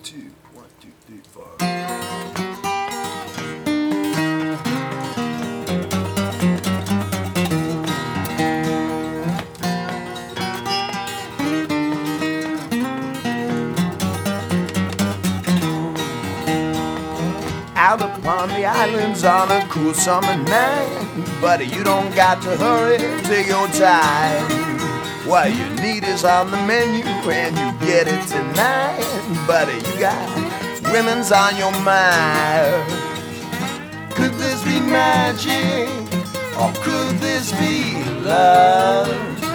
two, 1, 2, 3, 4. Out upon the islands on a cool summer night, buddy, you don't got to hurry, take your time. What you need is on the menu and you get it tonight, buddy, you got women's on your mind. Could this be magic, or could this be love?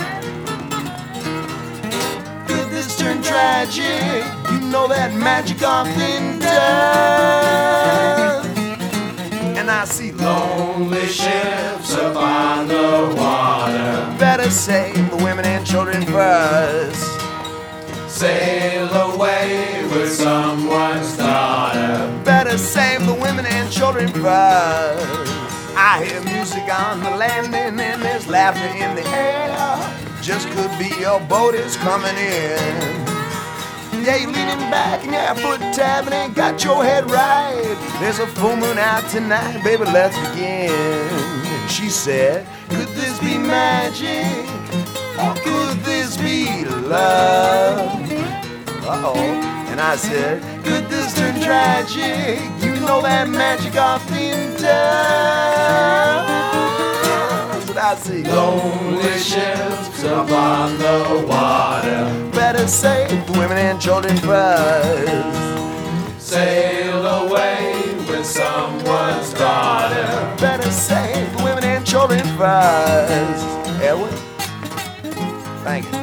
Could this turn tragic? You know that magic often does. And I see lonely ships upon the water. Better save the women and children first. Sail away with someone's daughter. Better save the women and children first. I hear music on the landing and there's laughter in the air. Just could be your boat is coming in. Yeah, you're leaning back and your foot tapping and got your head right. There's a full moon out tonight, baby, let's begin. And she said, could this be magic, or could this be love? Uh-oh. And I said, could this turn tragic? You know that magic often does. And I see lonely ships upon the water. Better save the women and children first. Sail away with someone's daughter. Better save the women and children first. Edward, thank you.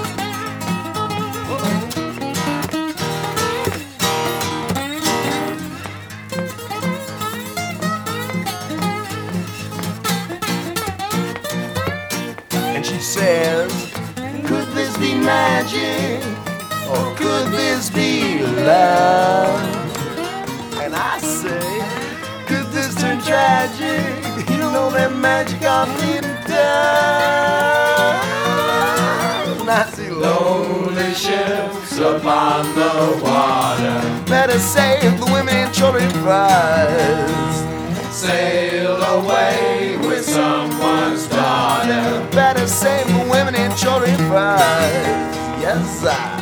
And she says, could this be magic, or could this be love? And I say, could this turn tragic? You know that magic often does. And I see lonely ships upon the water. Better save the women and children first. Sail away with someone's daughter. Better save the women and children first. Yes, sir.